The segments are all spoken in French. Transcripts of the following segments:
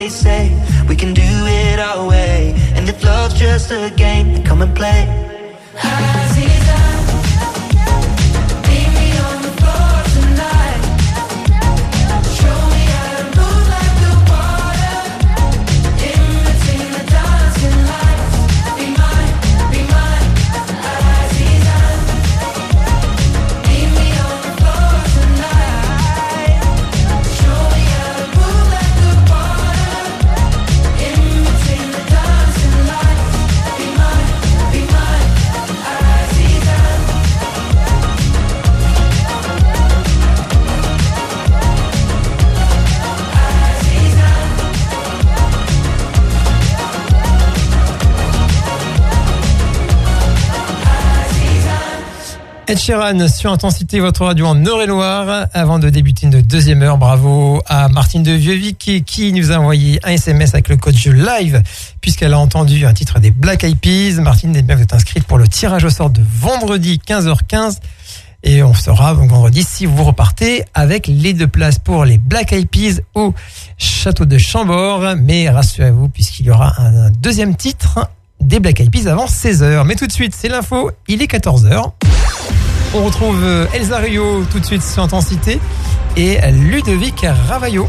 They say we can do it our way, and if love's just a game, then come and play. Ed Sheeran sur Intensité, votre radio en Eure-et-Loire. Avant de débuter une deuxième heure, bravo à Martine de Vieux-Vic qui nous a envoyé un SMS avec le code jeu live puisqu'elle a entendu un titre des Black Eyed Peas. Martine, vous êtes inscrite pour le tirage au sort de vendredi 15h15 et on sera donc vendredi si vous repartez avec les 2 places pour les Black Eyed Peas au château de Chambord. Mais rassurez-vous puisqu'il y aura un deuxième titre des Black Eyed Peas avant 16h. Mais tout de suite, c'est l'info, il est 14h. On retrouve Elsa Rio tout de suite sur Intensité et Ludovic Ravaillot.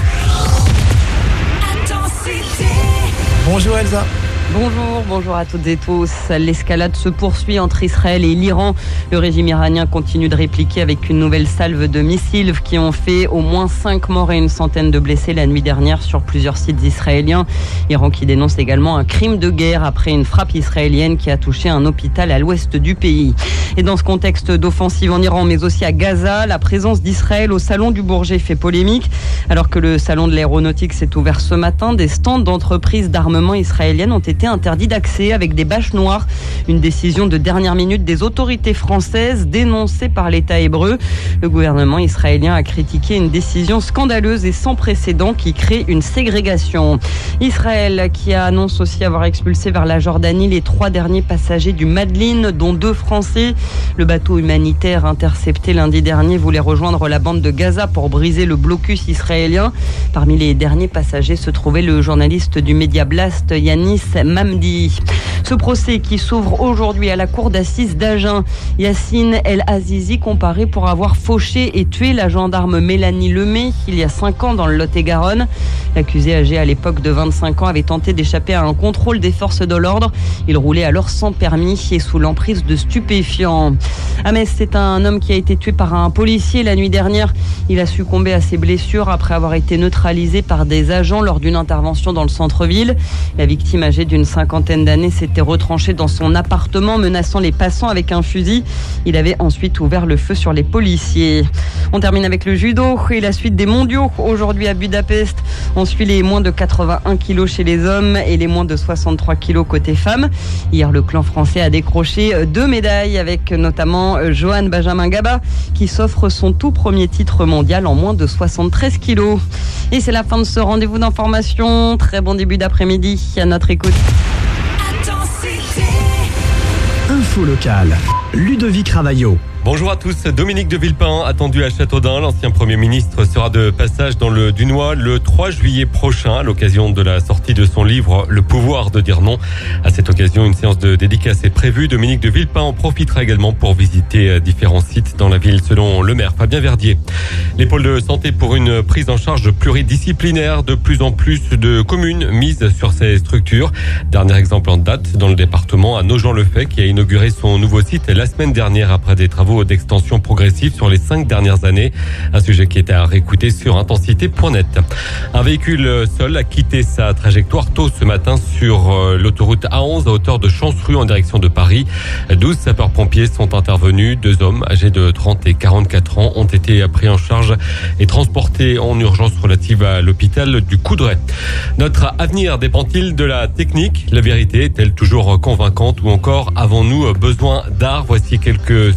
Bonjour Elsa. Bonjour à toutes et tous. L'escalade se poursuit entre Israël et l'Iran. Le régime iranien continue de répliquer avec une nouvelle salve de missiles qui ont fait au moins 5 morts et une centaine de blessés la nuit dernière sur plusieurs sites israéliens. Iran qui dénonce également un crime de guerre après une frappe israélienne qui a touché un hôpital à l'ouest du pays. Et dans ce contexte d'offensive en Iran, mais aussi à Gaza, la présence d'Israël au salon du Bourget fait polémique. Alors que le salon de l'aéronautique s'est ouvert ce matin, des stands d'entreprises d'armement israéliennes ont été interdits d'accès avec des bâches noires. Une décision de dernière minute des autorités françaises dénoncée par l'État hébreu. Le gouvernement israélien a critiqué une décision scandaleuse et sans précédent qui crée une ségrégation. Israël qui annonce aussi avoir expulsé vers la Jordanie les 3 derniers passagers du Madeleine, dont 2 Français. Le bateau humanitaire intercepté lundi dernier voulait rejoindre la bande de Gaza pour briser le blocus israélien. Parmi les derniers passagers se trouvait le journaliste du Média Blast Yanis Mamdi. Ce procès qui s'ouvre aujourd'hui à la cour d'assises d'Agen. Yacine El Azizi comparé pour avoir fauché et tué la gendarme Mélanie Lemay il y a 5 ans dans le Lot-et-Garonne. L'accusé âgé à l'époque de 25 ans avait tenté d'échapper à un contrôle des forces de l'ordre. Il roulait alors sans permis et sous l'emprise de stupéfiants. À Metz, c'est un homme qui a été tué par un policier la nuit dernière. Il a succombé à ses blessures après avoir été neutralisé par des agents lors d'une intervention dans le centre-ville. La victime âgée d'une 50aine d'années s'était retranché dans son appartement menaçant les passants avec un fusil. Il avait ensuite ouvert le feu sur les policiers. On termine avec le judo et la suite des mondiaux. Aujourd'hui à Budapest, on suit les moins de 81 kilos chez les hommes et les moins de 63 kilos côté femmes. Hier, le clan français a décroché 2 médailles avec notamment Johan Benjamin Gaba qui s'offre son tout premier titre mondial en moins de 73 kilos. Et c'est la fin de ce rendez-vous d'information. Très bon début d'après-midi à notre écoute. Info locale, Ludovic Ravaillot. Bonjour à tous, Dominique de Villepin, attendu à Châteaudun. L'ancien Premier ministre sera de passage dans le Dunois le 3 juillet prochain à l'occasion de la sortie de son livre « Le pouvoir de dire non ». À cette occasion, une séance de dédicace est prévue. Dominique de Villepin en profitera également pour visiter différents sites dans la ville, selon le maire Fabien Verdier. Les pôles de santé pour une prise en charge pluridisciplinaire. De plus en plus de communes misent sur ces structures. Dernier exemple en date dans le département, à Nogent-le-Fait, qui a inauguré son nouveau site la semaine dernière après des travaux d'extension progressive sur les 5 dernières années. Un sujet qui est à réécouter sur intensité.net. Un véhicule seul a quitté sa trajectoire tôt ce matin sur l'autoroute A11 à hauteur de Chanceru en direction de Paris. 12 sapeurs-pompiers sont intervenus. 2 hommes âgés de 30 et 44 ans ont été pris en charge et transportés en urgence relative à l'hôpital du Coudray. Notre avenir dépend-il de la technique? La vérité est-elle toujours convaincante ou encore avons-nous besoin d'art? Voici quelques sujets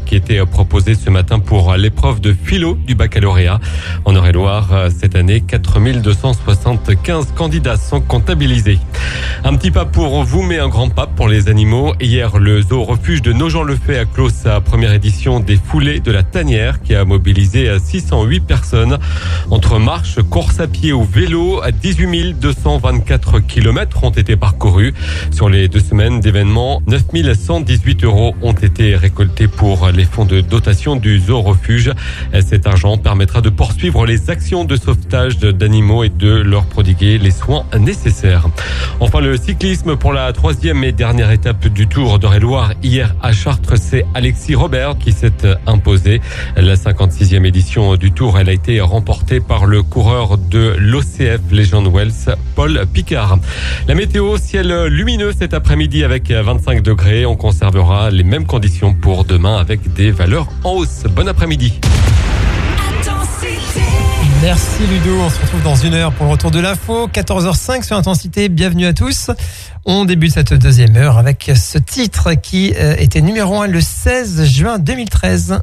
qui était proposé ce matin pour l'épreuve de philo du baccalauréat. En Eure-et-Loire, cette année, 4275 candidats sont comptabilisés. Un petit pas pour vous, mais un grand pas pour les animaux. Hier, le zoo refuge de Nogent-le-Fait a clos sa première édition des foulées de la Tanière qui a mobilisé 608 personnes. Entre marche, course à pied ou vélo, 18 224 km ont été parcourus. Sur les 2 semaines d'événements, 9 118 € ont été récoltés pour les fonds de dotation du zoo refuge. Cet argent permettra de poursuivre les actions de sauvetage d'animaux et de leur prodiguer les soins nécessaires. Enfin, le cyclisme pour la 3e et dernière étape du Tour d'Eure-et-Loire. Hier à Chartres, c'est Alexis Robert qui s'est imposé. La 56e édition du Tour, elle a été remportée par le coureur de l'OCF Legend Wells, Paul Picard. La météo, ciel lumineux cet après-midi avec 25 degrés. On conservera les mêmes conditions pour demain avec des valeurs en hausse. Bon après-midi. Merci Ludo, on se retrouve dans 1 heure pour le retour de l'info, 14h05 sur Intensité, bienvenue à tous. On débute cette 2e heure avec ce titre qui était numéro 1 le 16 juin 2013.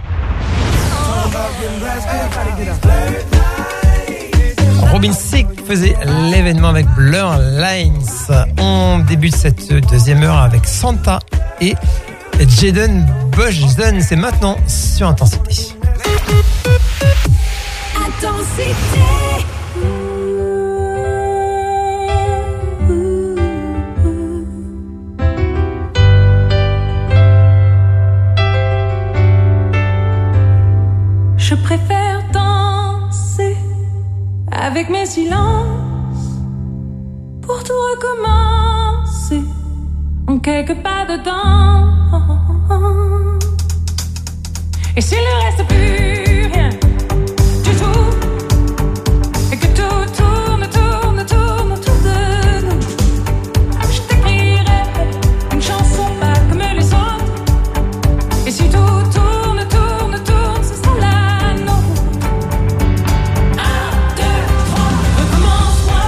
Robin Thicke faisait l'événement avec Blur Lines. On débute cette 2e heure avec Santa et Jaden Boschden, c'est maintenant sur Intensité. Je préfère danser avec mes silences pour tout recommencer en quelques pas dedans. Et s'il ne reste plus rien du tout, et que tout tourne autour de nous, je t'écrirai une chanson pas comme les autres. Et si tout tourne, ce sera la nôtre. 1, 2, 3, recommence-moi.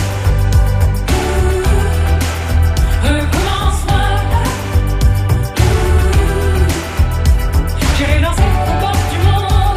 Recommence-moi. J'irai danser aux portes du monde.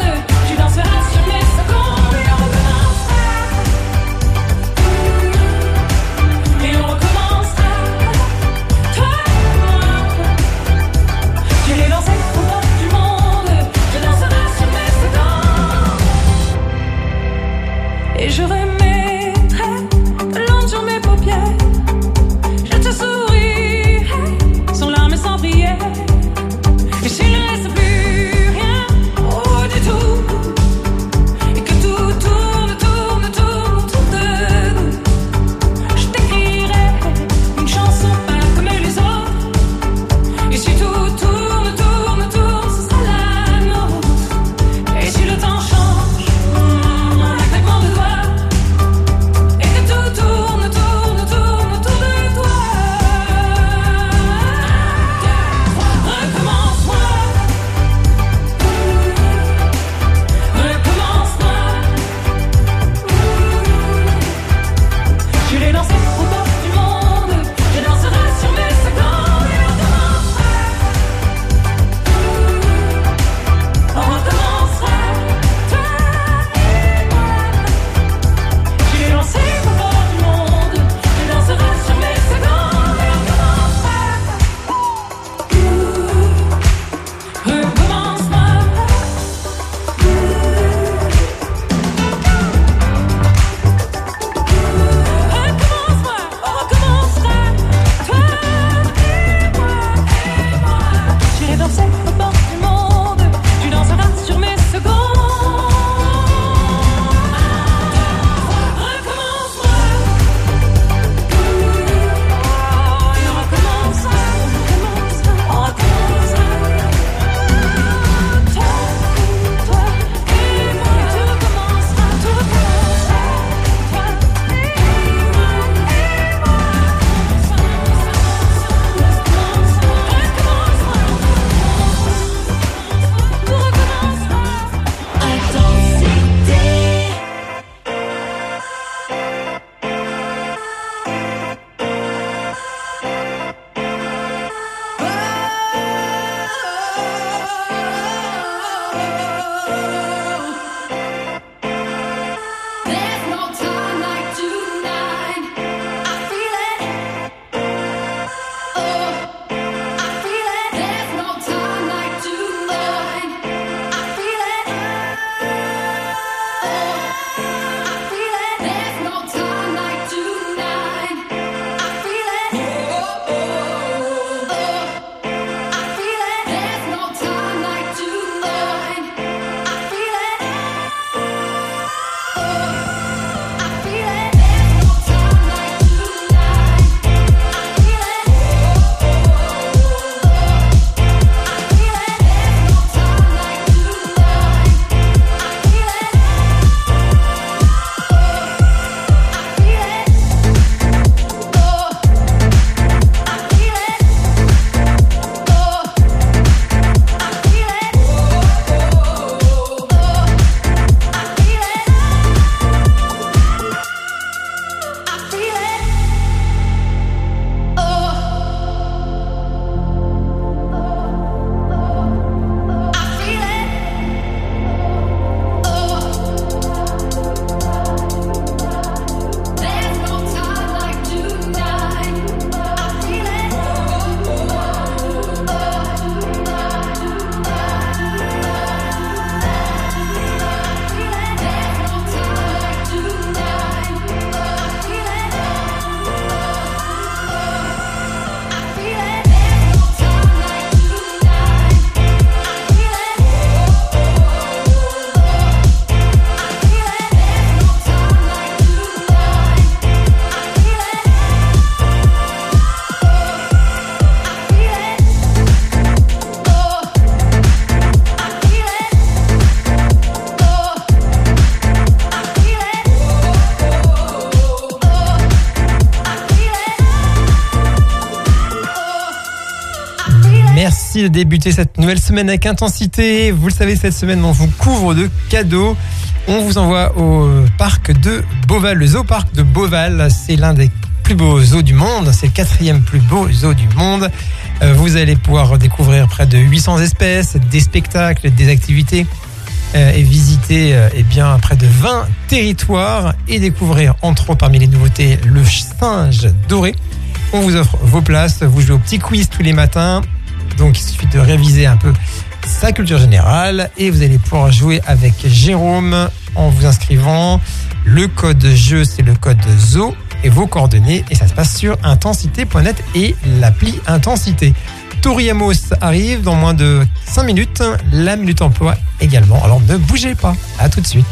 Merci de débuter cette nouvelle semaine avec intensité. Vous le savez, cette semaine, on vous couvre de cadeaux. On vous envoie au parc de Beauval. Le zoo parc de Beauval, c'est l'un des plus beaux zoos du monde. C'est le 4e plus beau zoo du monde. Vous allez pouvoir découvrir près de 800 espèces, des spectacles, des activités et visiter bien près de 20 territoires et découvrir entre autres parmi les nouveautés le singe doré. On vous offre vos places, vous jouez au petit quiz tous les matins, donc il suffit de réviser un peu sa culture générale et vous allez pouvoir jouer avec Jérôme en vous inscrivant. Le code jeu, c'est le code ZO et vos coordonnées, et ça se passe sur intensité.net et l'appli Intensité. Tori Amos arrive dans moins de 5 minutes, la Minute Emploi également, alors ne bougez pas, à tout de suite.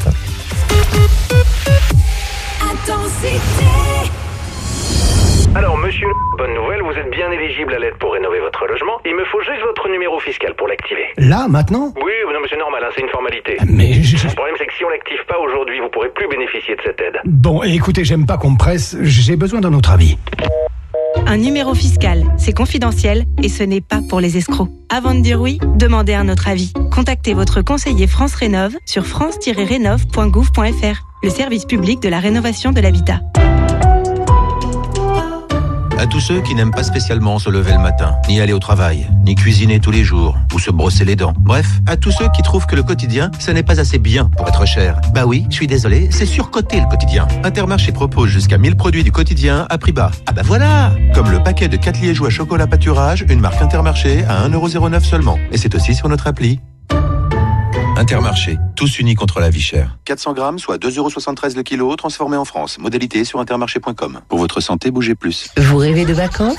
Intensité. Alors, monsieur, bonne nouvelle, vous êtes bien éligible à l'aide pour rénover votre logement. Il me faut juste votre numéro fiscal pour l'activer. Là, maintenant? Oui, non, mais c'est normal, hein, c'est une formalité. Mais Le problème, c'est que si on l'active pas aujourd'hui, vous pourrez plus bénéficier de cette aide. Bon, écoutez, j'aime pas qu'on me presse, j'ai besoin d'un autre avis. Un numéro fiscal, c'est confidentiel et ce n'est pas pour les escrocs. Avant de dire oui, demandez un autre avis. Contactez votre conseiller France Rénov sur france-rénov.gouv.fr, le service public de la rénovation de l'habitat. À tous ceux qui n'aiment pas spécialement se lever le matin, ni aller au travail, ni cuisiner tous les jours, ou se brosser les dents. Bref, à tous ceux qui trouvent que le quotidien, ce n'est pas assez bien pour être cher. Bah oui, je suis désolé, c'est surcoté le quotidien. Intermarché propose jusqu'à 1000 produits du quotidien à prix bas. Ah bah voilà! Comme le paquet de 4 liégeois chocolat pâturage, une marque Intermarché à 1,09€ seulement. Et c'est aussi sur notre appli. Intermarché, tous unis contre la vie chère. 400 grammes, soit 2,73€ le kilo, transformé en France. Modalité sur intermarché.com. Pour votre santé, bougez plus. Vous rêvez de vacances?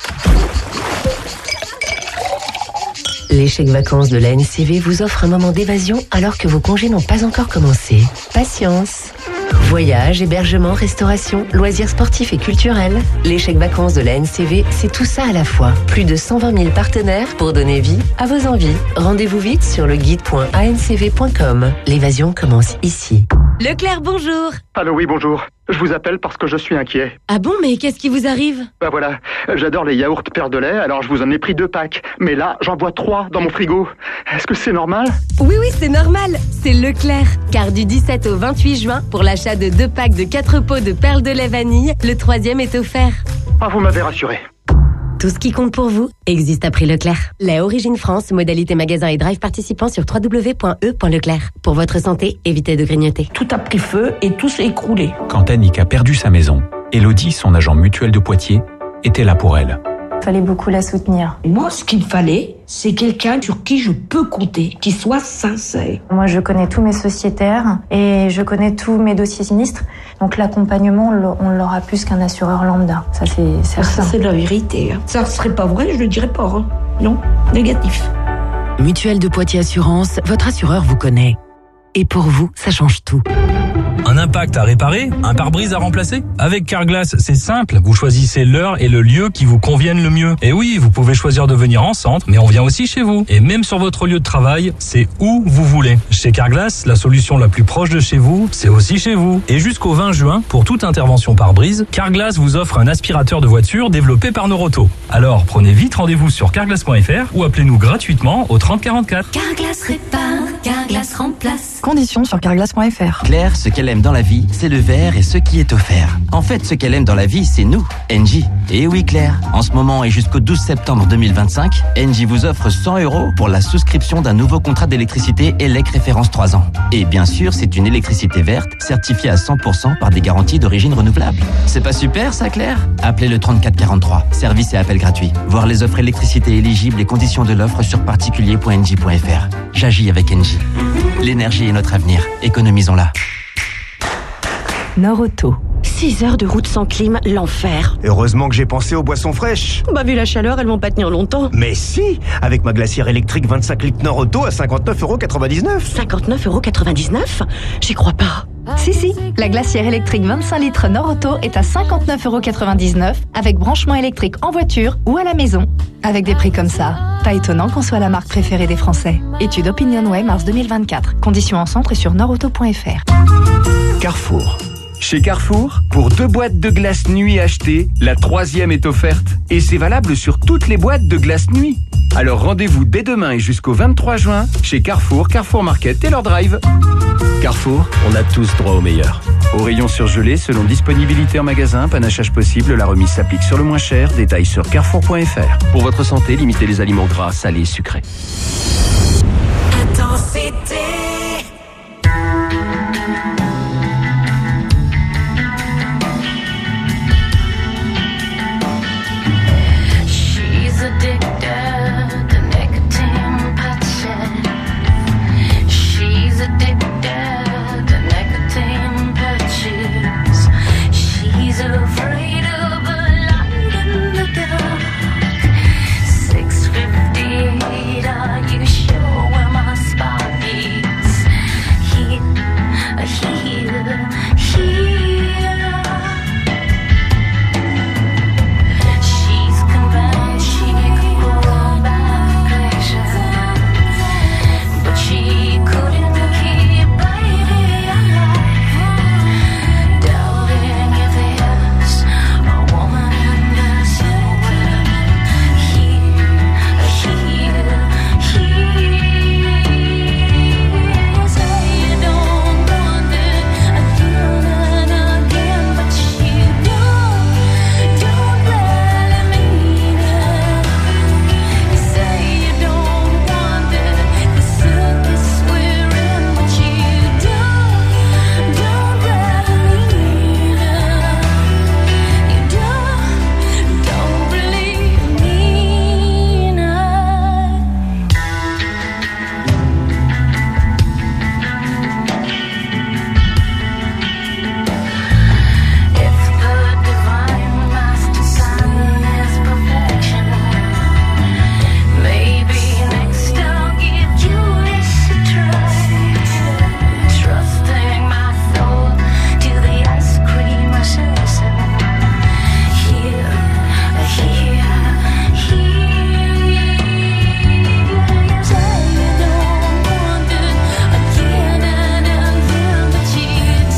Les chèques vacances de la NCV vous offrent un moment d'évasion alors que vos congés n'ont pas encore commencé. Patience. Voyages, hébergement, restauration, loisirs sportifs et culturels. Les chèques vacances de la NCV, c'est tout ça à la fois. Plus de 120 000 partenaires pour donner vie à vos envies. Rendez-vous vite sur le guide.ancv.com. L'évasion commence ici. Leclerc, bonjour. Allô, oui, bonjour. Je vous appelle parce que je suis inquiet. Ah bon, mais qu'est-ce qui vous arrive? Bah voilà, j'adore les yaourts Perle de lait, alors je vous en ai pris 2 packs. Mais là, j'en bois 3 dans mon frigo. Est-ce que c'est normal? Oui, c'est normal. C'est Leclerc. Car du 17 au 28 juin, pour l'achat de 2 packs de 4 pots de perles de lait vanille, le 3e est offert. Ah, vous m'avez rassuré. Tout ce qui compte pour vous existe à prix Leclerc. Lait Origine France, modalité magasin et drive participant sur www.e.leclerc. Pour votre santé, évitez de grignoter. Tout a pris feu et tout s'est écroulé. Quand Annick a perdu sa maison, Elodie, son agent mutuel de Poitiers, était là pour elle. Il fallait beaucoup la soutenir. Moi, ce qu'il fallait, c'est quelqu'un sur qui je peux compter, qui soit sincère. Moi, je connais tous mes sociétaires et je connais tous mes dossiers sinistres. Donc l'accompagnement, on l'aura plus qu'un assureur lambda. Ça, c'est certain. Ça, c'est la vérité. Ça ne serait pas vrai, je le dirais pas. Hein. Non, négatif. Mutuelle de Poitiers Assurance, votre assureur vous connaît. Et pour vous, ça change tout. Un impact à réparer? Un pare-brise à remplacer? Avec Carglass, c'est simple. Vous choisissez l'heure et le lieu qui vous conviennent le mieux. Et oui, vous pouvez choisir de venir en centre, mais on vient aussi chez vous. Et même sur votre lieu de travail, c'est où vous voulez. Chez Carglass, la solution la plus proche de chez vous, c'est aussi chez vous. Et jusqu'au 20 juin, pour toute intervention pare-brise, Carglass vous offre un aspirateur de voiture développé par Noroto. Alors, prenez vite rendez-vous sur carglass.fr ou appelez-nous gratuitement au 30 44. Carglass répare, Carglass remplace. Conditions sur carglass.fr. Claire, ce qu'elle aime dans la vie, c'est le verre et ce qui est offert. En fait, ce qu'elle aime dans la vie, c'est nous, Engie. Et oui, Claire, en ce moment et jusqu'au 12 septembre 2025, Engie vous offre 100€ pour la souscription d'un nouveau contrat d'électricité ELEC référence 3 ans. Et bien sûr, c'est une électricité verte, certifiée à 100% par des garanties d'origine renouvelable. C'est pas super, ça, Claire? Appelez le 34 43. Service et appel gratuit. Voir les offres électricité éligibles et conditions de l'offre sur particulier.engie.fr. J'agis avec Engie. L'énergie est notre avenir. Économisons-la. Noroto. 6 heures de route sans clim, l'enfer. Heureusement que j'ai pensé aux boissons fraîches. Bah vu la chaleur, elles vont pas tenir longtemps. Mais si, avec ma glacière électrique 25 litres Noroto à 59,99€. 59,99€? J'y crois pas. Si, la glacière électrique 25 litres Noroto est à 59,99€ avec branchement électrique en voiture ou à la maison. Avec des prix comme ça, pas étonnant qu'on soit la marque préférée des Français. Étude OpinionWay mars 2024. Conditions en centre et sur noroto.fr. Carrefour. Chez Carrefour, pour 2 boîtes de glace nuit achetées, la 3e est offerte. Et c'est valable sur toutes les boîtes de glace nuit. Alors rendez-vous dès demain et jusqu'au 23 juin chez Carrefour, Carrefour Market, Taylor Drive. Carrefour, on a tous droit au meilleur. Au rayon surgelé, selon disponibilité en magasin, panachage possible, la remise s'applique sur le moins cher. Détails sur carrefour.fr. Pour votre santé, limitez les aliments gras, salés, sucrés. Intensité. She's addicted to nicotine patches. She's addicted to nicotine patches. She's afraid of a light in the dark. 6:58, are you sure where my spot is? Here, here, here. She's convinced she could pull back pressure, but she couldn't keep baby alive. Doubting if there's a woman under somewhere. Here, here, here. Say you don't want it again and again, but you don't really mean it. You say you don't want it, the circus we're in, but you don't really mean it. You don't really mean it. If the divine master sign is perfection, maybe next I'll give Judas a try. Trusting my soul to the ice cream assassin. Here, here, here. You say you don't want it again and again, but you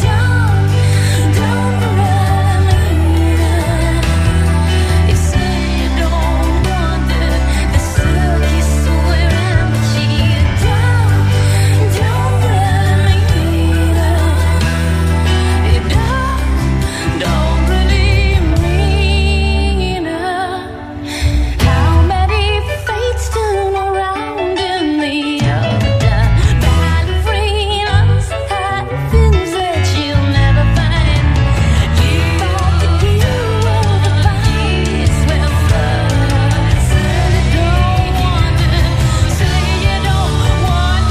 don't really mean it. You say you don't want it, the circus we're in, but you don't really mean it. You don't really mean it. How many fates turn around in the other ballerinas and things that you'll never find. You thought that you were the biggest, well, say you don't want it, say you don't want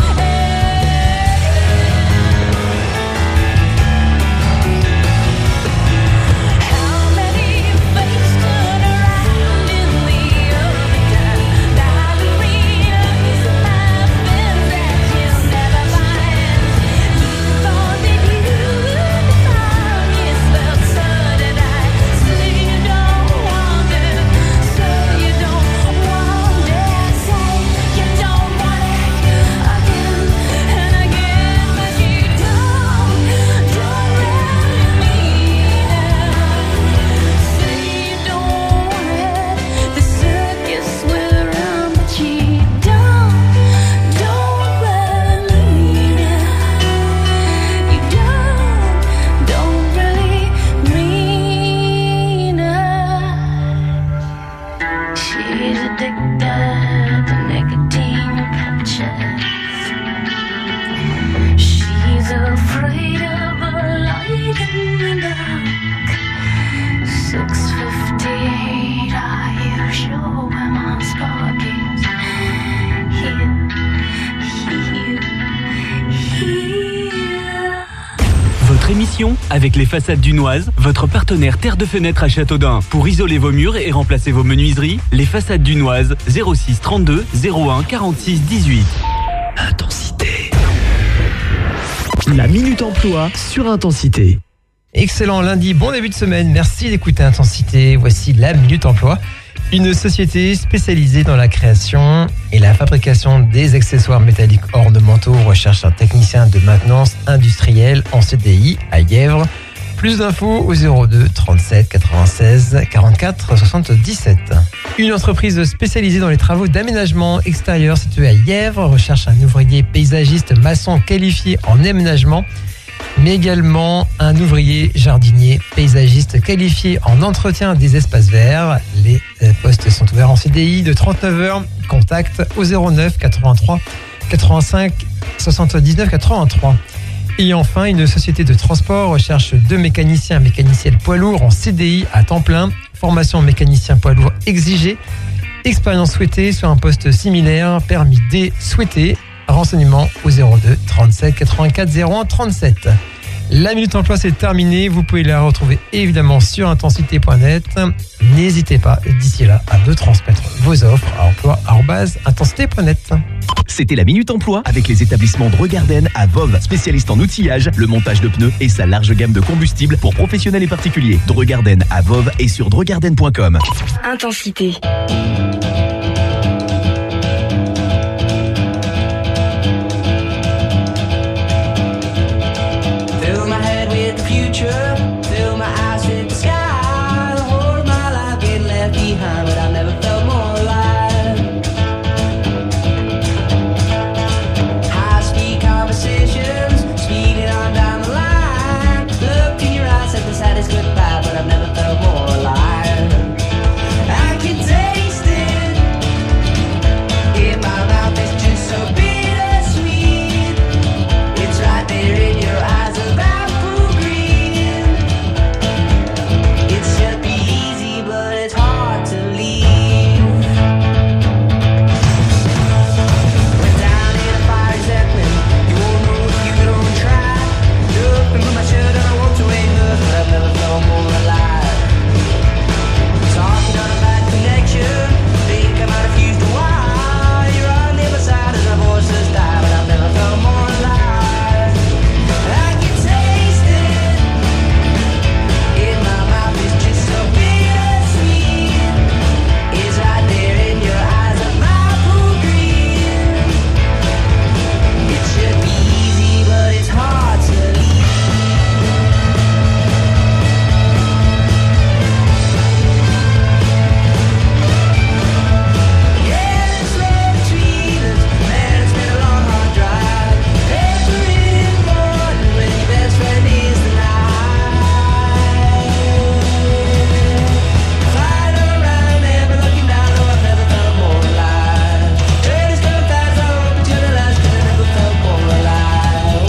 it. How many fates turn around in the other ballerinas and things that you'll never find. You thought that you were the biggest, well, so did I. Say you don't want it, say you don't want it, say you don't want it again and again, but you don't really mean it. Say you don't want it, the circus we're in, but you don't really mean it. You don't really mean it. She's addicted to nicotine patches. She's afraid of a light in the dark. 6:58, are you sure where my spark is? Here, here, here. Votre émission avec les façades dunoises, votre partenaire Terre de Fenêtre à Châteaudun. Pour isoler vos murs et remplacer vos menuiseries, les façades dunoises 06 32 01 46 18. Intensité. La Minute Emploi sur Intensité. Excellent lundi, bon début de semaine. Merci d'écouter Intensité. Voici la Minute Emploi. Une société spécialisée dans la création et la fabrication des accessoires métalliques ornementaux recherche un technicien de maintenance industrielle en CDI à Yèvres. Plus d'infos au 02 37 96 44 77. Une entreprise spécialisée dans les travaux d'aménagement extérieur située à Yèvres recherche un ouvrier paysagiste maçon qualifié en aménagement, mais également un ouvrier jardinier paysagiste qualifié en entretien des espaces verts. Les postes sont ouverts en CDI de 39 heures. Contact au 09 83 85 79 83. Et enfin, une société de transport recherche 2 mécaniciens et mécaniciennes poids lourds en CDI à temps plein. Formation mécanicien poids lourd exigée. Expérience souhaitée sur un poste similaire. Permis D souhaité. Renseignements au 02 37 84 01 37. La Minute Emploi, c'est terminé. Vous pouvez la retrouver évidemment sur intensité.net. N'hésitez pas d'ici là à me transmettre vos offres à emploi@intensité.net. C'était la Minute Emploi avec les établissements Dregarden à Voves, spécialiste en outillage, le montage de pneus et sa large gamme de combustibles pour professionnels et particuliers. Dregarden à Voves et sur dregarden.com. Intensité. Fill my head with the future, fill my eyes with the sky. The whole of my life getting left behind, but I've never felt more alive. High-speed conversations, speeding on down the line. Looked in your eyes, said the saddest goodbye, but I've never felt more alive. I can taste it in my mouth, it's just so bittersweet. It's right there in your eyes of apple green. It should be easy, but it's hard to leave. Went down in a fire Zeppelin. You won't know if you don't try. Look, and put my shirt on, I walked away, but I've never felt more alive. Talking on a bad connection. Think I might have fused a wire. You're on the other side as our voices die, but I've never felt more alive. I can taste it in my mouth, it's just so bittersweet. It's right there in your eyes of apple green. It should be easy, but it's hard to leave. Yeah, it's love between us, man, it's been a long, hard drive. Paper is important when your best friend is the night. Flying around, never looking down, oh, I've never felt more alive. Train is going fast, I hope it's gonna last, 'cause I never felt more alive.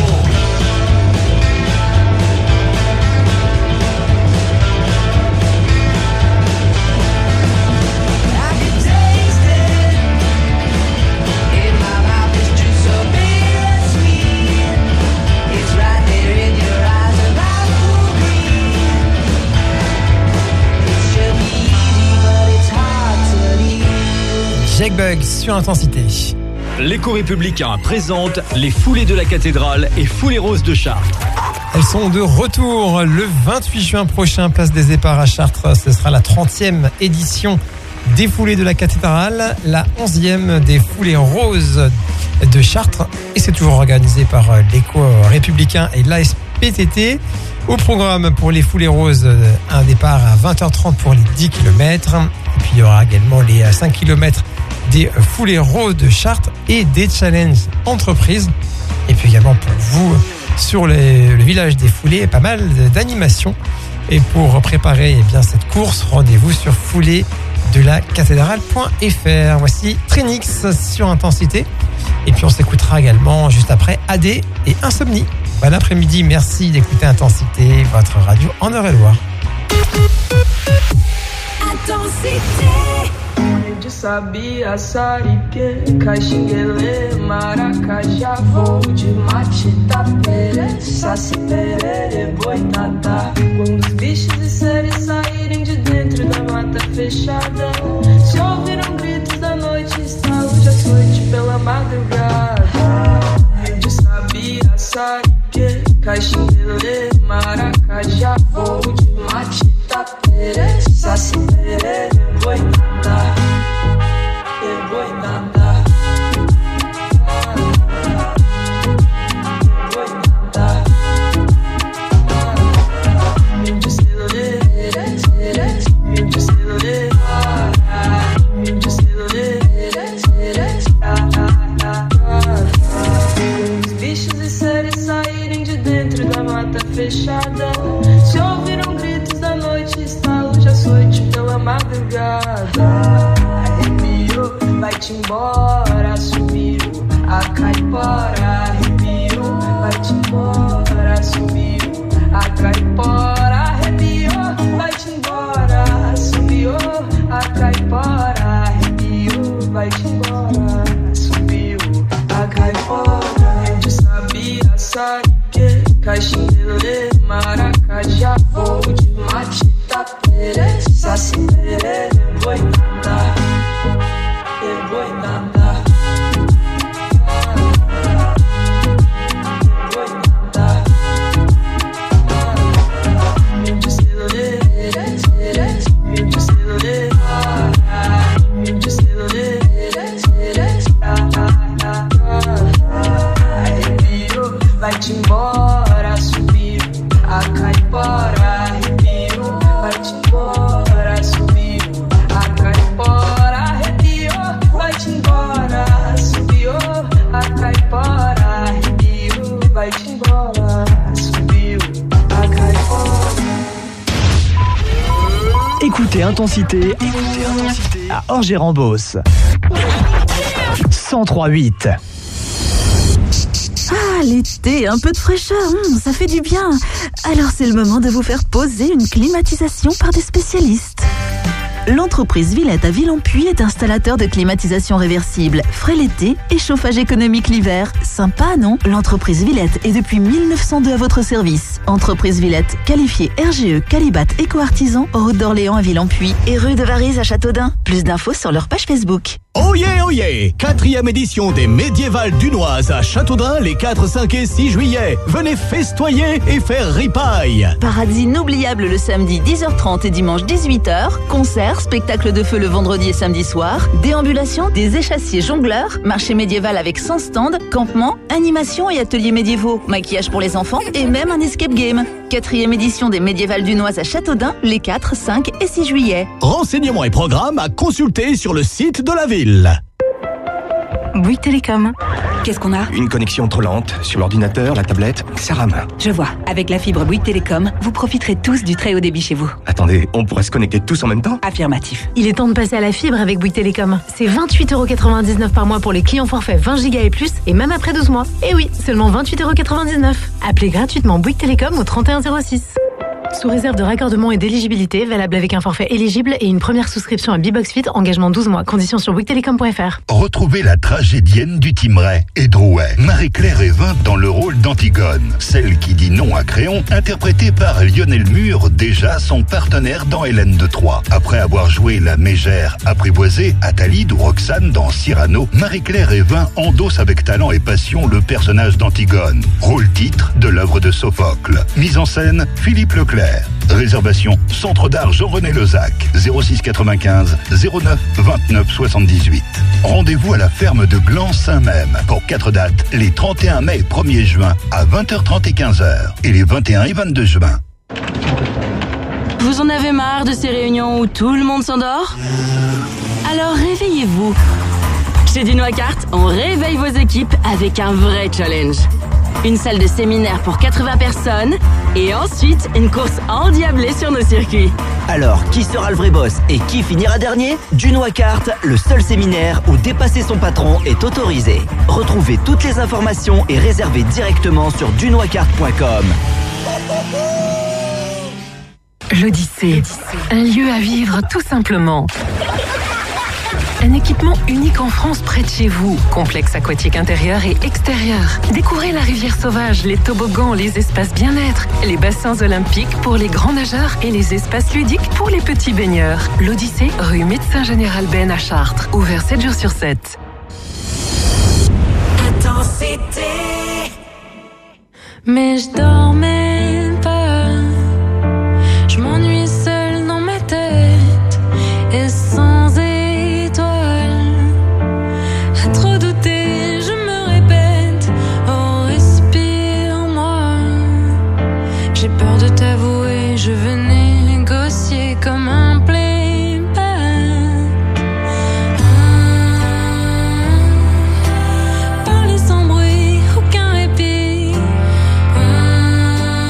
I can taste it in my mouth, it's just so bittersweet. It's right there in your eyes of apple green. It should be easy, but it's hard to leave. Jack Bug sur Intensité. L'Éco-Républicain présente les foulées de la cathédrale et foulées roses de Chartres. Elles sont de retour le 28 juin prochain, place des Éparts à Chartres. Ce sera la 30e édition des foulées de la cathédrale, la 11e des foulées roses de Chartres. Et c'est toujours organisé par l'Éco-Républicain et l'ASPTT. Au programme pour les foulées roses, un départ à 20h30 pour les 10 km. Et puis il y aura également les 5 km des foulées roses de Chartres et des challenges entreprises. Et puis également pour vous, sur le village des foulées, pas mal d'animations. Et pour préparer eh bien, cette course, rendez-vous sur fouléesdelacathédrale.fr. Voici Trinix sur Intensité. Et puis on s'écoutera également juste après AD et Insomnie. Bon après-midi, merci d'écouter Intensité, votre radio en Eure-et-Loire. Intensité. De sabia, sarique, caxinguele, maracajá, voo de mate, tapere, saci, perere, boitatá. Quando os bichos e seres saírem de dentro da mata fechada, se ouviram gritos da noite, estalo de açoite pela madrugada. De sabia, sarique, caxinguele, maracajá, voo de mate, tapere, saci, perere, boitatá. madrugada. Arrepiou, vai-te embora, subiu a caipora. Arrepiou, vai-te embora, subiu a caipora. Arrepiou, vai-te embora, subiu a caipora. Arrepiou, vai-te embora, subiu a caipora. De sabia, sarique, caxindelê, maracajá, voo de mate, tapere, saci, perere, boitada, boitada. Vai-te embora, subiu a caipora. Arrepiou, vai-te embora, subiu a caipora. Arrepiou, vai-te embora, subiu a caipora. Arrepiou, vai-te embora, subiu a caipora. Écoutez Intensité à Orgé-Rambos. 103.8. Ah, l'été, un peu de fraîcheur, ça fait du bien. Alors c'est le moment de vous faire poser une climatisation par des spécialistes. L'entreprise Villette à Villempuy est installateur de climatisation réversible, frais l'été et chauffage économique l'hiver. Sympa, non? L'entreprise Villette est depuis 1902 à votre service. Entreprise Villette, qualifiée RGE, Calibat, Éco-Artisan, route d'Orléans à Villempuy et rue de Varise à Châteaudun. Plus d'infos sur leur page Facebook. Oh yeah, oh yeah! 4e édition des Médiévales dunoises à Châteaudun les 4, 5 et 6 juillet. Venez festoyer et faire ripaille. Parades inoubliables le samedi 10h30 et dimanche 18h. Concerts, spectacles de feu le vendredi et samedi soir. Déambulation des échassiers jongleurs. Marché médiéval avec 100 stands. Campements, animations et ateliers médiévaux. Maquillage pour les enfants et même un escape game. 4e édition des Médiévales dunoises à Châteaudun les 4, 5 et 6 juillet. Renseignements et programmes à consulter sur le site de la ville. Bouygues Télécom. Qu'est-ce qu'on a? Une connexion trop lente sur l'ordinateur, la tablette, ça rame. Je vois. Avec la fibre Bouygues Télécom, vous profiterez tous du très haut débit chez vous. Attendez, on pourrait se connecter tous en même temps? Affirmatif. Il est temps de passer à la fibre avec Bouygues Télécom. C'est 28,99€ par mois pour les clients forfaits 20 Go et plus, et même après 12 mois. Et oui, seulement 28,99€. Appelez gratuitement Bouygues Télécom au 3106. Sous réserve de raccordement et d'éligibilité, valable avec un forfait éligible et une première souscription à Bibox Fit, engagement 12 mois. Conditions sur bouyguestelecom.fr. Retrouvez la tragédienne du Thymerais et Drouet. Marie-Claire Evin dans le rôle d'Antigone, celle qui dit non à Créon, interprétée par Lionel Mur, déjà son partenaire dans Hélène de Troie. Après avoir joué la mégère apprivoisée, Athalide ou Roxane dans Cyrano, Marie-Claire Evin endosse avec talent et passion le personnage d'Antigone. Rôle titre de l'œuvre de Sophocle. Mise en scène, Philippe Leclerc. Réservation Centre d'Art Jean-René Lezac, 06 95 09 29 78. Rendez-vous à la ferme de Gland-Saint-Même pour 4 dates, les 31 mai et 1er juin à 20h30 et 15h et les 21 et 22 juin. Vous en avez marre de ces réunions où tout le monde s'endort? Alors réveillez-vous. Chez Dino à Cartes, on réveille vos équipes avec un vrai challenge. Une salle de séminaire pour 80 personnes et ensuite une course endiablée sur nos circuits. Alors, qui sera le vrai boss et qui finira dernier? Duno à Cartes, le seul séminaire où dépasser son patron est autorisé. Retrouvez toutes les informations et réservez directement sur dunoacarte.com. L'Odyssée, un lieu à vivre tout simplement. Un équipement unique en France près de chez vous. Complexe aquatique intérieur et extérieur. Découvrez la rivière sauvage, les toboggans, les espaces bien-être, les bassins olympiques pour les grands nageurs et les espaces ludiques pour les petits baigneurs. L'Odyssée, rue Médecin Général Ben à Chartres. Ouvert 7 jours sur 7. Intensité. Mais je dormais pas. Je m'ennuie seule dans ma tête. Et sans trop douter, je me répète, oh respire-moi. J'ai peur de t'avouer, je veux négocier comme un playback. Parler sans bruit, aucun répit.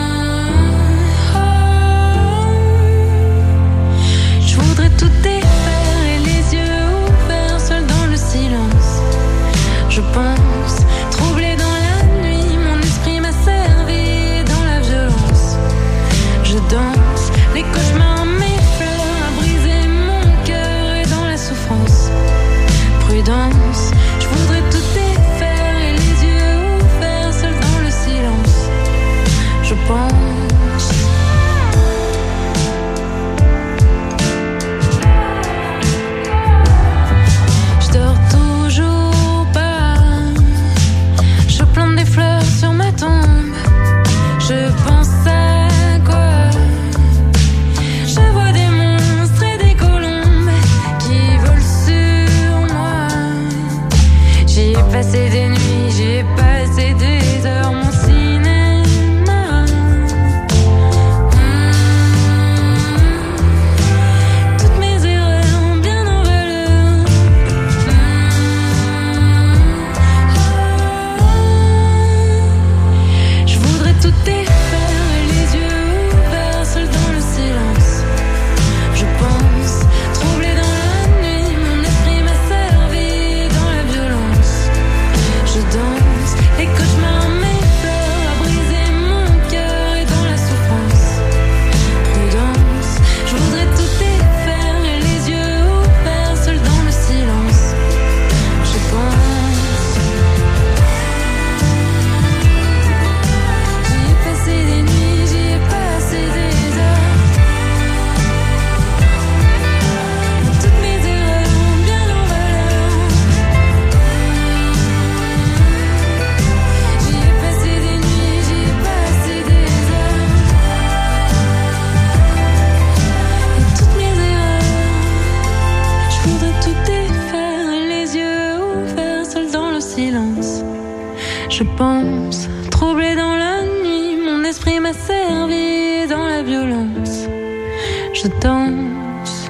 Je pense, troublé dans la nuit, mon esprit m'a servi dans la violence. Je danse.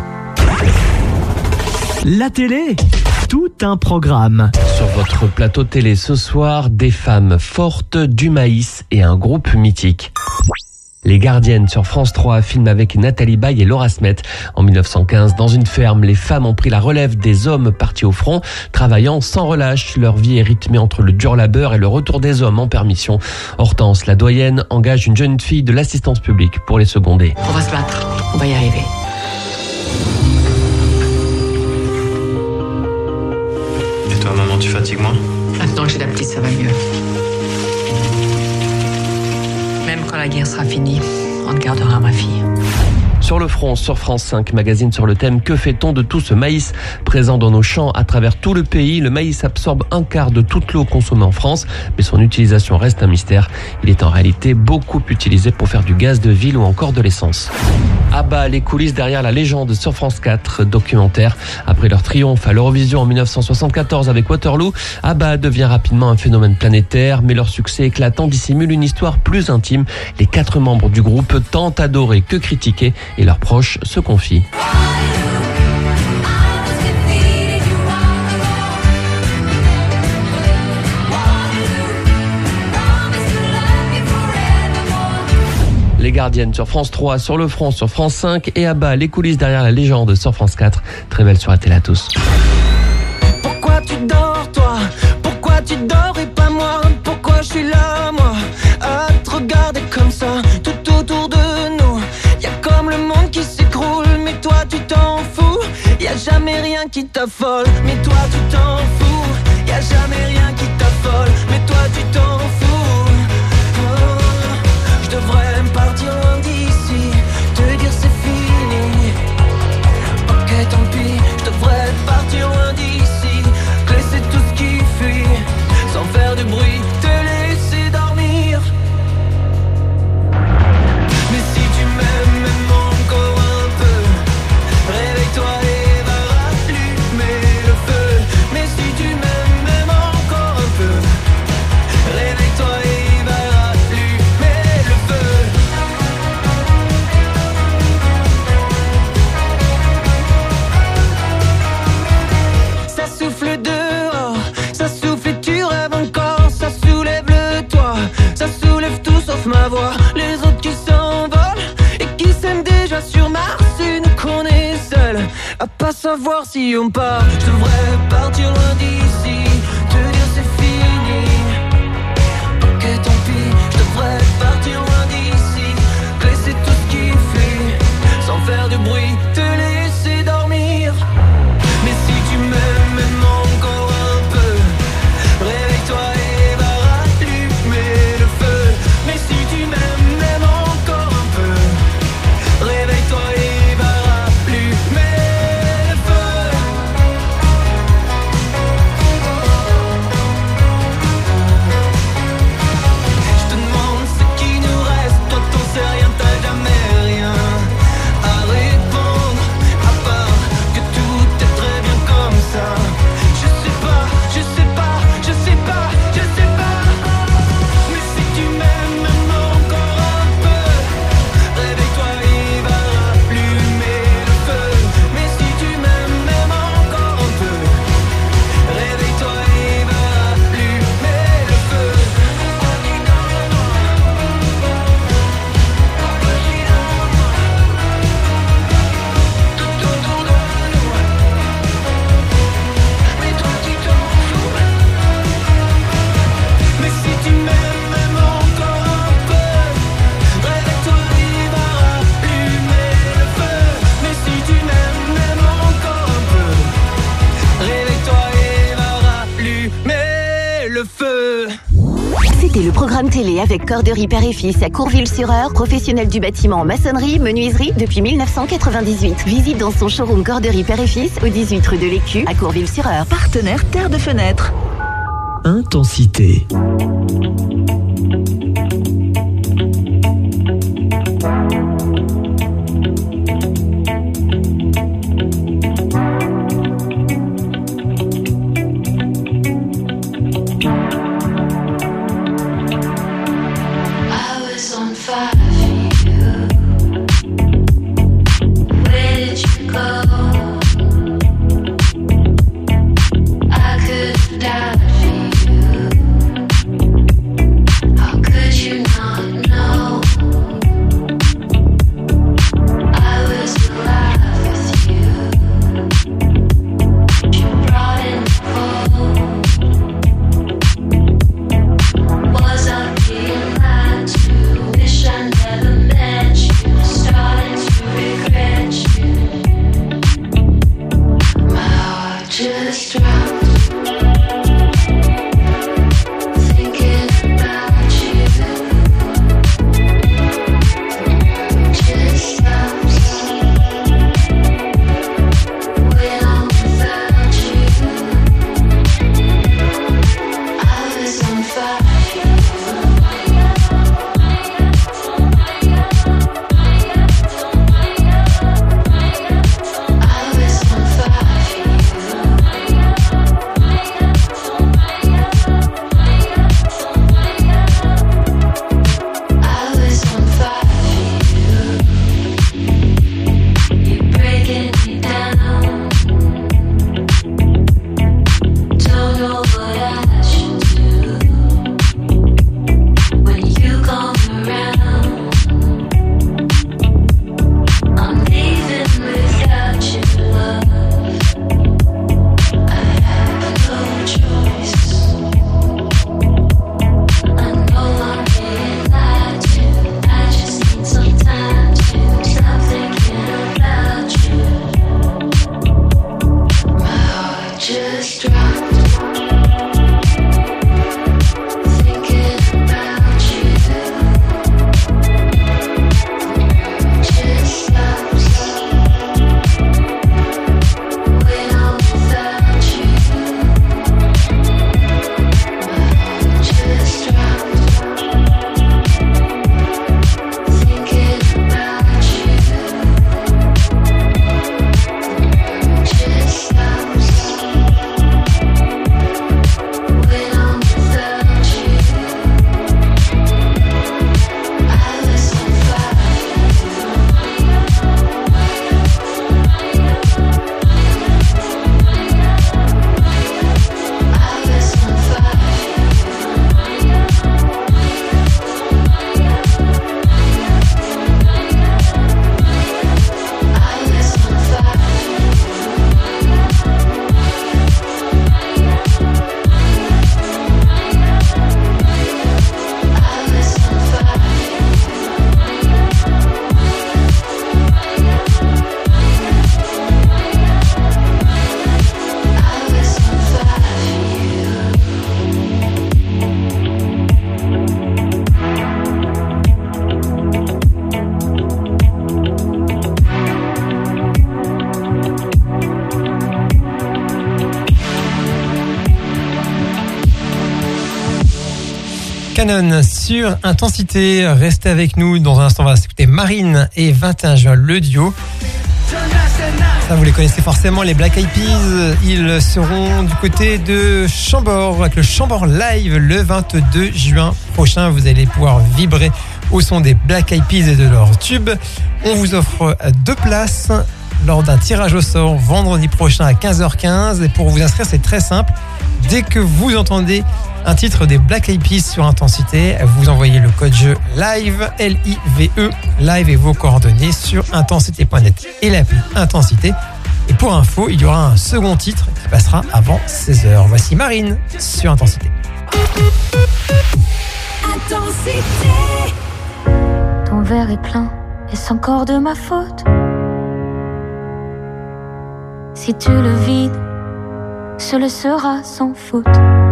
La télé, tout un programme. Sur votre plateau télé ce soir, des femmes fortes, du maïs et un groupe mythique. Les Gardiennes sur France 3, film avec Nathalie Baye et Laura Smet. En 1915, dans une ferme, les femmes ont pris la relève des hommes partis au front, travaillant sans relâche. Leur vie est rythmée entre le dur labeur et le retour des hommes en permission. Hortense, la doyenne, engage une jeune fille de l'assistance publique pour les seconder. On va se battre, on va y arriver. Et toi, maman, tu fatigues moins? Maintenant que j'ai la petite, ça va mieux. Même quand la guerre sera finie, on gardera ma fille. Sur le front, sur France 5, magazine sur le thème « Que fait-on de tout ce maïs ?» Présent dans nos champs à travers tout le pays, le maïs absorbe un quart de toute l'eau consommée en France, mais son utilisation reste un mystère. Il est en réalité beaucoup utilisé pour faire du gaz de ville ou encore de l'essence. ABBA, les coulisses derrière la légende sur France 4, documentaire. Après leur triomphe à l'Eurovision en 1974 avec Waterloo, ABBA devient rapidement un phénomène planétaire, mais leur succès éclatant dissimule une histoire plus intime. Les 4 membres du groupe, tant adorés que critiqués, et leurs proches se confient. Les Gardiennes sur France 3, sur le front sur France 5 et ABBA, les coulisses derrière la légende sur France 4. Très belle soirée à tous. Pourquoi tu dors toi? Pourquoi tu dors et pas moi? Pourquoi je suis là moi? À te regarder comme ça, tout autour de nous. Y'a comme le monde qui s'écroule, mais toi tu t'en fous. Y'a jamais rien qui t'affole, mais toi tu t'en fous. Y'a jamais rien qui t'affole, mais toi tu t'en fous. Je devrais partir loin d'ici, te dire c'est fini. Ok tant pis, je devrais partir loin d'ici, laisser tout ce qui fuit, sans faire de bruit, te laisser dormir. Mais si tu m'aimes même encore un peu, réveille-toi et va rallumer le feu. Mais si tu m'aimes même encore un peu, réveille-toi et va rallumer le feu. Ça souffle dehors, ça souffle et tu rêves encore. Ça soulève le toit, ça soulève tout sauf ma voix. Les autres qui s'envolent et qui s'aiment déjà sur Mars. Et nous qu'on est seuls à pas savoir si on part. Je devrais partir loin d'ici, te dire c'est fini. Ok tant pis, je devrais partir loin d'ici, laisser tout ce qui fuit, sans faire de bruit, te laisser dormir. Mais si tu m'aimes même encore un peu, réveille-toi et va rallumer le feu. Mais si tu m'aimes même encore un peu, réveille-toi et va rallumer le feu. Je te demande ce qui nous reste, toi t'en sais rien, t'as jamais rien à répondre, à part que tout est très bien comme ça. Je sais pas, je sais pas, je sais pas, je sais pas. Mais si tu m'aimes même encore un peu, réveille-toi et va rallumer le feu. Mais si tu m'aimes même encore un peu, réveille-toi et va rallumer le feu. Tout autour de nous, mais toi tu t'en fous. Mais si tu m'aimes même encore un peu, réveille-toi et va rallumer le feu. Mais si tu m'aimes même encore un peu, réveille-toi et va rallumer le feu. C'était le programme télé avec Corderie Père et Fils à Courville-sur-Eure, professionnel du bâtiment en maçonnerie, menuiserie depuis 1998. Visite dans son showroom Corderie Père et Fils au 18 rue de l'Écu à Courville-sur-Eure. Partenaire Terre de Fenêtre. Intensité. did you go? I could have died for you. How could you not know? I was alive with you. You brought in the home. Was I being lied to? Wish I never met you. Starting to regret you. My heart just dropped. Thinking about you. Just stops. When I'm without you, I was on fire. Canon sur Intensité. Restez avec nous. Dans un instant, on va s'écouter Marine et 21 juin, le duo. Ça, vous les connaissez forcément, les Black Eyed Peas. Ils seront du côté de Chambord avec le Chambord Live le 22 juin prochain. Vous allez pouvoir vibrer au son des Black Eyed Peas et de leurs tubes. On vous offre 2 places lors d'un tirage au sort vendredi prochain à 15h15. Et pour vous inscrire, c'est très simple. Dès que vous entendez un titre des Black Eyed Peas sur Intensité, vous envoyez le code jeu LIVE, L-I-V-E, live et vos coordonnées sur intensité.net et l'appli Intensité. Et pour info, il y aura un second titre qui passera avant 16h. Voici Marine sur Intensité. Intensité. Ton verre est plein, est-ce encore de ma faute? Si tu le vides, ce le sera sans faute.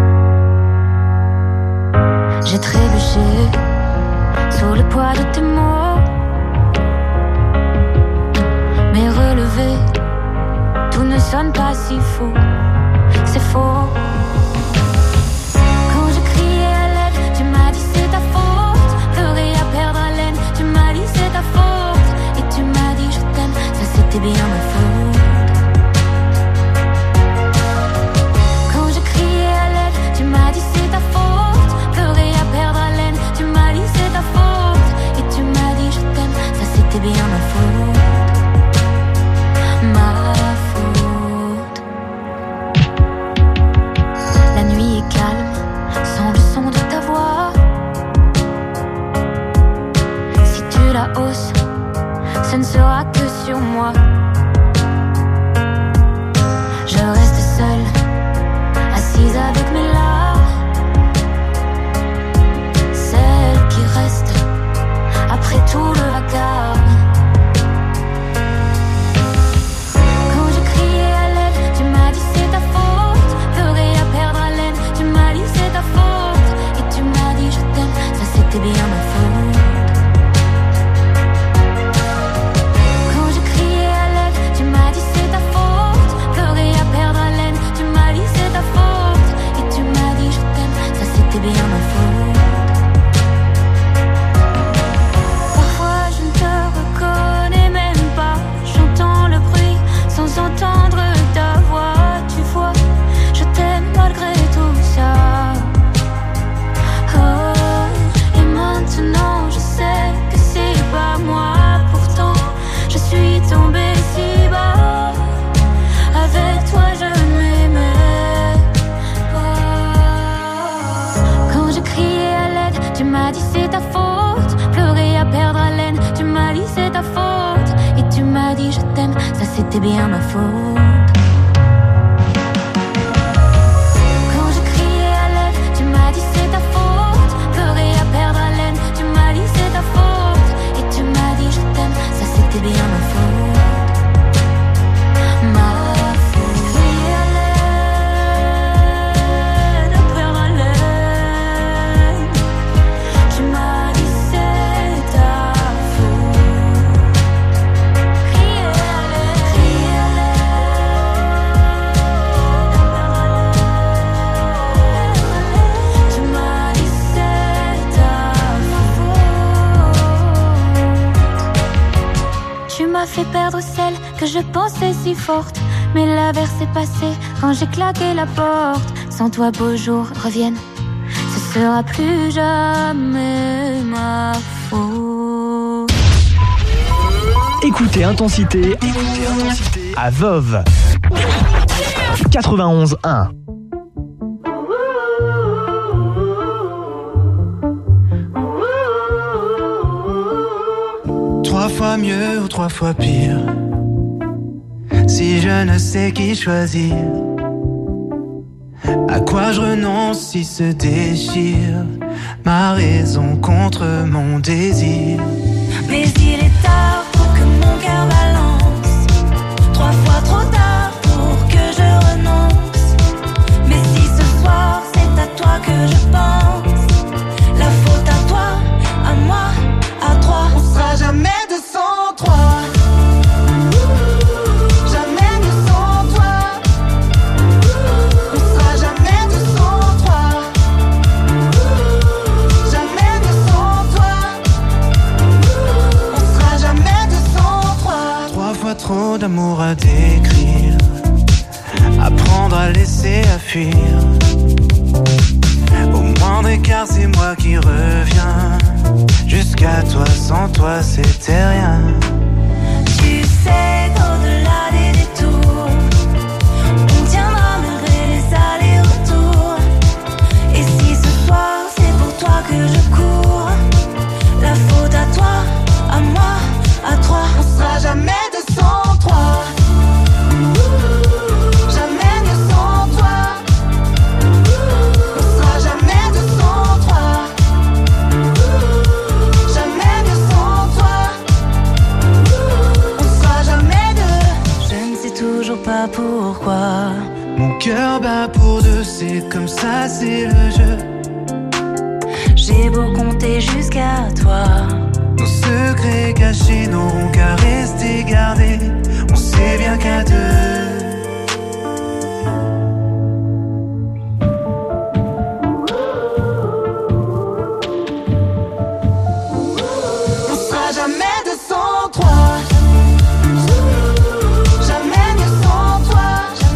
J'ai trébuché sous le poids de tes mots, mais relevé, tout ne sonne pas si faux. C'est faux. Quand je criais à l'aide, tu m'as dit c'est ta faute. Pleurer à perdre haleine, tu m'as dit c'est ta faute. Et tu m'as dit je t'aime, ça c'était bien ma faute. Quand je criais à l'aide, tu m'as dit c'est ta faute. Pleurer à perdre haleine, tu m'as dit c'est ta faute. Et tu m'as dit je t'aime, ça c'était bien ma faute. reste seule, assise avec mes larmes. Celle qui reste après tout le vacarme. Quand je criais à l'aide, tu m'as dit c'est ta faute. Pleurer à perdre haleine, tu m'as dit c'est ta faute. Et tu m'as dit je t'aime, ça c'était bien ma faute. Quand je criais à l'aide, tu m'as dit c'est ta faute. Pleurer à perdre haleine, tu m'as dit c'est ta faute. Et tu m'as dit je t'aime, ça c'était bien ma faute. Parfois je ne te reconnais même pas. J'entends le bruit sans entendre ta voix. Tu vois, je t'aime malgré tout ça. Oh, et maintenant je sais que c'est pas moi. Pourtant je suis tombée si bas. Avec toi je m'aimais pas. Quand je criais à l'aide, tu m'as dit c'est ta faute. Pleurer à perdre haleine, tu m'as dit c'est ta faute. Et tu m'as dit je t'aime, ça c'était bien ma faute. Quand je criais à l'aide, tu m'as dit c'est ta faute. Pleurer à perdre haleine, tu m'as dit c'est ta faute. Et tu m'as dit je t'aime, ça c'était bien ma faute. Ma faute. Crier à l'aide, à perdre haleine, tu m'as dit c'est ta faute. Crier à l'aide, crier à l'aide, tu m'as dit c'est ta faute. Tu m'as fait perdre celle que je pensais si forte. Mais l'averse est passée quand j'ai claqué la porte. Sans toi beaux jours reviennent, ce sera plus jamais ma faute. Écoutez Intensité à Vov 91.1. Trois fois mieux ou trois fois pire. Si je ne sais qui choisir, à quoi je renonce si se déchire ma raison contre mon désir. Mais il est tard pour que mon cœur balance. Trois fois trop tard pour que je renonce. Mais si ce soir c'est à toi que je pense, la faute à toi, à moi, à trois. On sera jamais 203. Jamais 203. On sera jamais 203. Jamais 203. On sera jamais 203. Trois fois trop d'amour à décrire, apprendre à laisser, à fuir. Au moindre écart c'est moi qui reviens. Jusqu'à toi, sans toi c'était rien. Tu sais qu'au-delà des détours, on tiendra malgré les allers-retours. Et si ce soir c'est pour toi que je cours, la faute à toi, à moi, à trois. On sera jamais 203. Jamais 203. On sera jamais 203. Jamais 203. On sera jamais deux. Je ne sais toujours pas pourquoi. Mon cœur bat pour deux, c'est comme ça, c'est le jeu. J'ai beau compter jusqu'à toi, Nos secrets cachés n'auront qu'à rester gardés. On sait bien qu'à deux. On sera jamais 203. Jamais 203.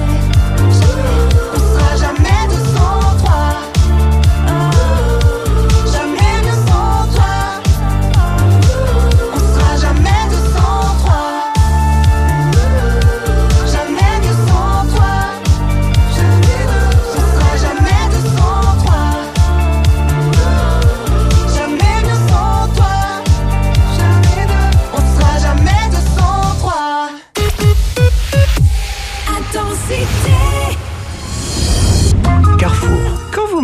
On sera jamais 203. Jamais 203. On sera jamais 203.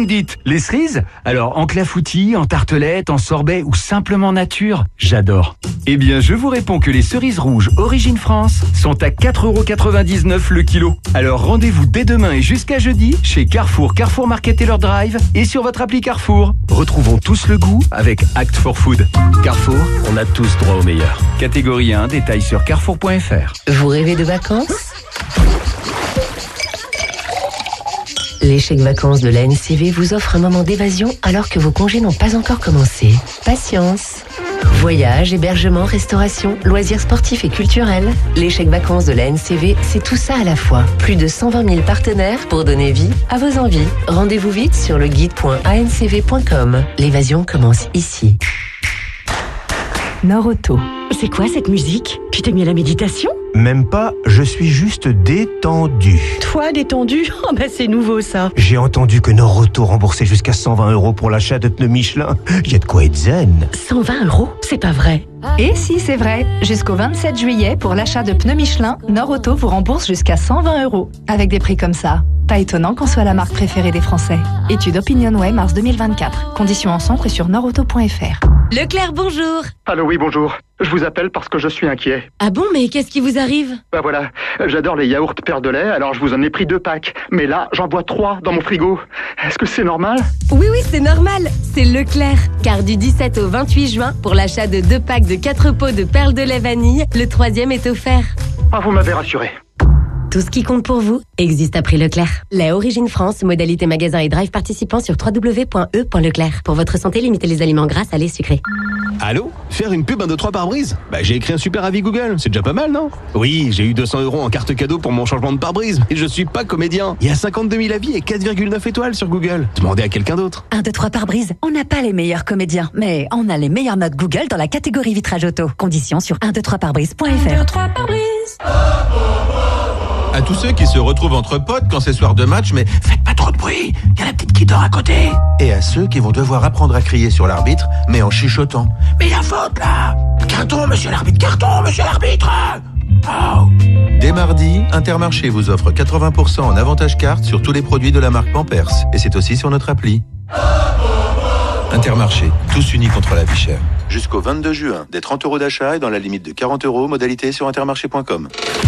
me dites? Les cerises? Alors, en clafoutis, en tartelette, en sorbet ou simplement nature, j'adore. Eh bien, je vous réponds que les cerises rouges Origine France sont à 4,99 € le kilo. Alors, rendez-vous dès demain et jusqu'à jeudi chez Carrefour, Carrefour Market et leur drive et sur votre appli Carrefour. Retrouvons tous le goût avec Act for Food. Carrefour, on a tous droit au meilleur. Catégorie 1, détails sur carrefour.fr. Vous rêvez de vacances? Les chèques vacances de la NCV vous offrent un moment d'évasion alors que vos congés n'ont pas encore commencé. Patience. Voyage, hébergement, restauration, loisirs sportifs et culturels. Les chèques vacances de la NCV, c'est tout ça à la fois. Plus de 120 000 partenaires pour donner vie à vos envies. Rendez-vous vite sur le guide.ancv.com. L'évasion commence ici. Norauto. C'est quoi cette musique? Tu t'es mis à la méditation? Même pas, je suis juste détendu. Toi, détendu? Oh bah c'est nouveau ça. J'ai entendu que Norauto remboursait jusqu'à 120 € pour l'achat de pneus Michelin. Il y a de quoi être zen. 120 €? C'est pas vrai. Et si, c'est vrai. Jusqu'au 27 juillet, pour l'achat de pneus Michelin, Norauto vous rembourse jusqu'à 120 €. Avec des prix comme ça. Pas étonnant qu'on soit la marque préférée des Français. Étude OpinionWay, mars 2024. Conditions en centre et sur norauto.fr. Leclerc, bonjour. Allô, oui, bonjour. Je vous appelle parce que je suis inquiet. Ah bon, mais qu'est-ce qui vous arrive? Bah voilà, j'adore les yaourts perles de lait, alors je vous en ai pris 2 packs. Mais là, j'en bois 3 dans mon frigo. Est-ce que c'est normal? Oui, c'est normal. C'est Leclerc. Car du 17 au 28 juin, pour l'achat de 2 packs de 4 pots de perles de lait vanille, le 3e est offert. Ah, vous m'avez rassuré. Tout ce qui compte pour vous existe à prix Leclerc. Lait Origine France, modalité magasin et drive participant sur www.e.leclerc. Pour votre santé, limitez les aliments gras, salés, sucrés. Allô? Faire une pub 1, 2, 3 pare-brise? J'ai écrit un super avis Google, c'est déjà pas mal, non? Oui, j'ai eu 200 € en carte cadeau pour mon changement de pare-brise. Et je suis pas comédien. Il y a 52 000 avis et 4,9 étoiles sur Google. Demandez à quelqu'un d'autre. 1, 2, 3 pare-brise. On n'a pas les meilleurs comédiens, mais on a les meilleures notes Google dans la catégorie vitrage auto. Conditions sur 123pare-brise.fr. 1, 2, 3 pare-brise. À tous ceux qui se retrouvent entre potes quand c'est soir de match, mais faites pas trop de bruit, il y a la petite qui dort à côté. Et à ceux qui vont devoir apprendre à crier sur l'arbitre, mais en chuchotant. Mais il y a faute là! Carton, monsieur l'arbitre, carton, monsieur l'arbitre! Oh. Dès mardi, Intermarché vous offre 80% en avantage carte sur tous les produits de la marque Pampers. Et c'est aussi sur notre appli. Intermarché, tous unis contre la vie chère. Jusqu'au 22 juin, des 30 € d'achat et dans la limite de 40 €, modalité sur intermarché.com.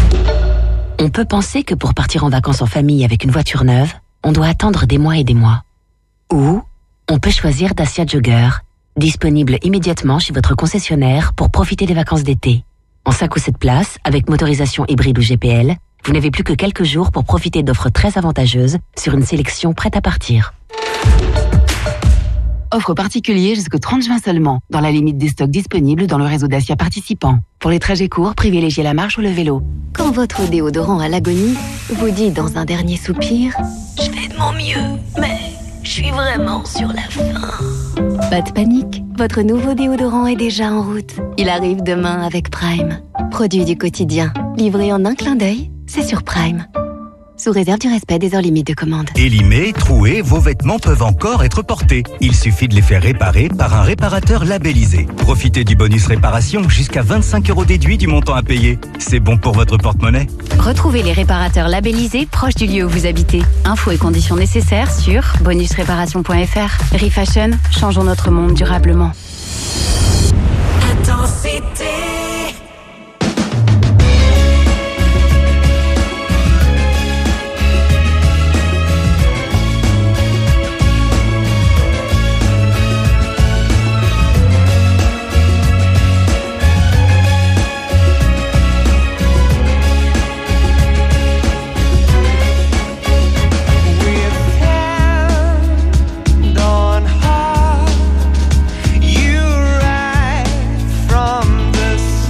On peut penser que pour partir en vacances en famille avec une voiture neuve, on doit attendre des mois et des mois. Ou on peut choisir Dacia Jogger, disponible immédiatement chez votre concessionnaire pour profiter des vacances d'été. En 5 ou 7 places, avec motorisation hybride ou GPL, vous n'avez plus que quelques jours pour profiter d'offres très avantageuses sur une sélection prête à partir. Offre particulière jusqu'au 30 juin seulement, dans la limite des stocks disponibles dans le réseau Dacia participant. Pour les trajets courts, privilégiez la marche ou le vélo. Quand votre déodorant à l'agonie vous dit dans un dernier soupir « Je fais de mon mieux, mais je suis vraiment sur la fin ». Pas de panique, votre nouveau déodorant est déjà en route. Il arrive demain avec Prime. Produit du quotidien, livré en un clin d'œil, c'est sur Prime. Sous réserve du respect des heures limites de commande. Élimés, troués, vos vêtements peuvent encore être portés. Il suffit de les faire réparer par un réparateur labellisé. Profitez du bonus réparation, jusqu'à 25 € déduit du montant à payer. C'est bon pour votre porte-monnaie. Retrouvez les réparateurs labellisés proches du lieu où vous habitez. Infos et conditions nécessaires sur bonusréparation.fr. Refashion, changeons notre monde durablement. Intensité. You right from the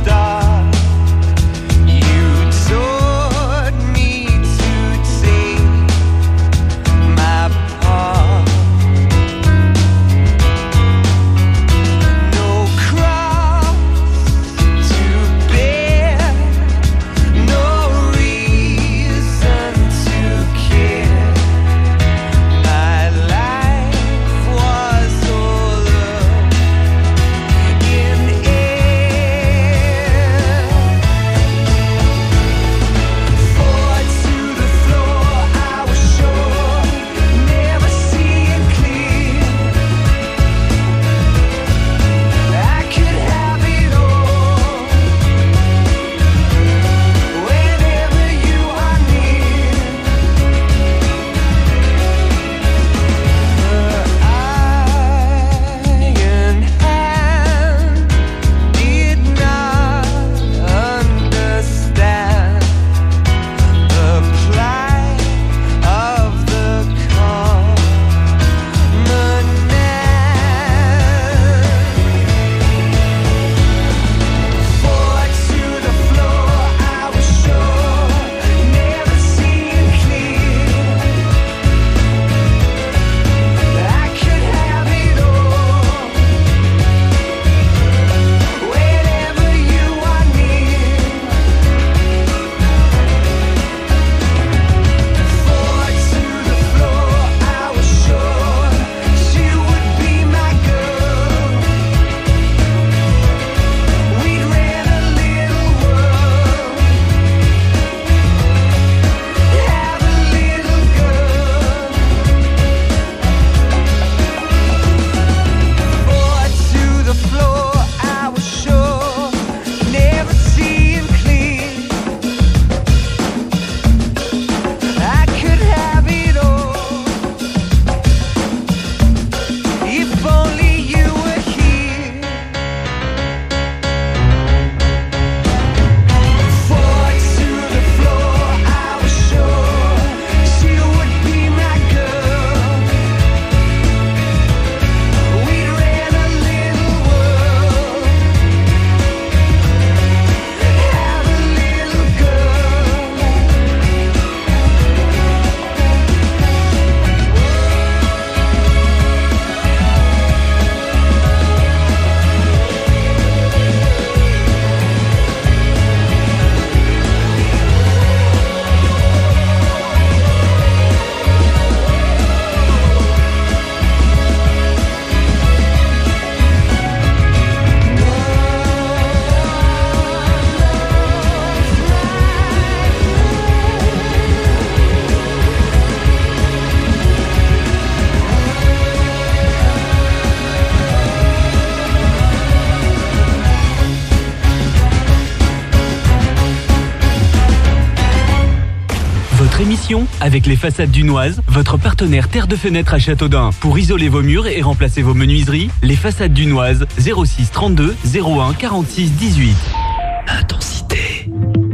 émission avec les façades Dunoise, votre partenaire terre de fenêtre à Châteaudun. Pour isoler vos murs et remplacer vos menuiseries, les façades Dunoise, 06 32 01 46 18. Intensité.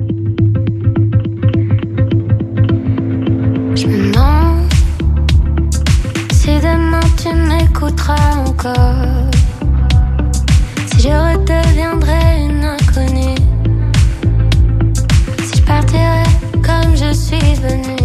Je me demande si demain tu m'écouteras encore, si je redeviendrai une inconnue, si je partirai comme je suis venue.